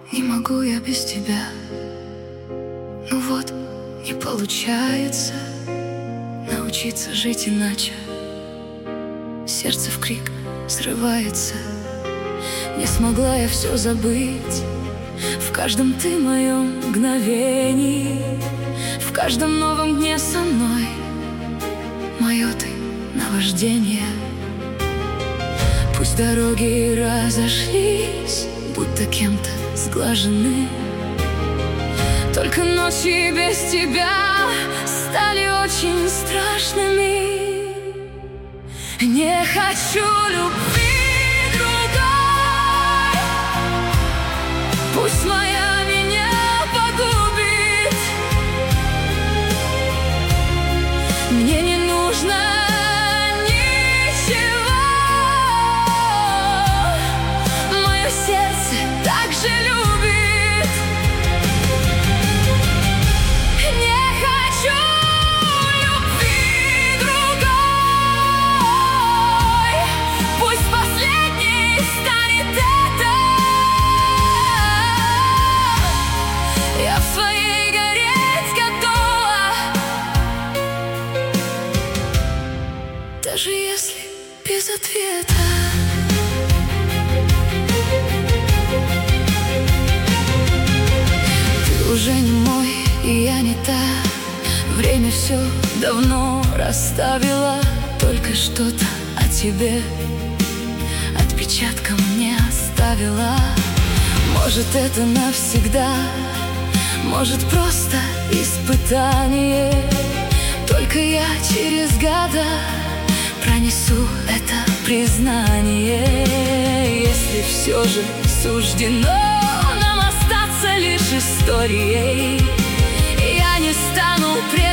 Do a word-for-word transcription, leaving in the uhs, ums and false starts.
Не могу я без тебя. Ну вот, не получается научиться жить иначе. Сердце в крик срывается. Не смогла я все забыть. В каждом ты моем мгновении, в каждом новом дне со мной. Мое ты наваждение. Пусть дороги разошлись, будто кем-то сглажены, только ночи без тебя стали очень страшными. Не хочу любви другой, пусть моя меня погубит. Мне не нужно ничего, мое сердце так же любит. Не хочу любви другой, пусть последней станет эта. Я в своей гореть готова, даже если без ответа. Ты уже не мой, и я не та. Время все давно расставило, только что-то о тебе отпечатком не оставила. Может, это навсегда, может, просто испытание. Только я через года пронесу это признание. Если все же суждено нам остаться лишь историей, я не стану прежней.